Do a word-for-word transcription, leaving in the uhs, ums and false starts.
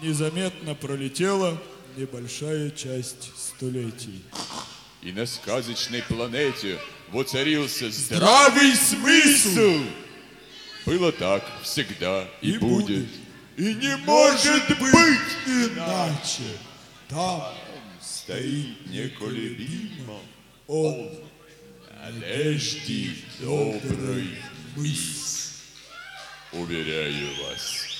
незаметно пролетела небольшая часть столетий. И на сказочной планете воцарился здравый смысл. Было так всегда и, и будет. будет. И не может быть иначе. Там стоит неколебимо он, надежде добрый мыс. Уверяю вас,